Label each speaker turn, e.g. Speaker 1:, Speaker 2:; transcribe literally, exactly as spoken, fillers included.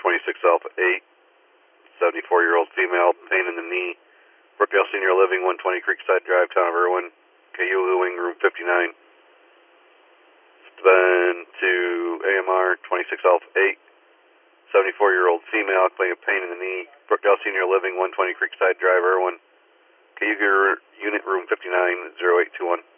Speaker 1: twenty-six Alpha eight, seventy-four-year-old female, pain in the knee. Brookdale Senior Living, one twenty Creekside Drive, Town of Irwin. Cayuga Wing, room fifty-nine. Then to A M R, twenty-six Alpha eight, seventy-four-year-old female, claiming pain in the knee. Brookdale Senior Living, one twenty Creekside Drive, Irwin. Cayuga Unit, room fifty-nine, zero eight two one.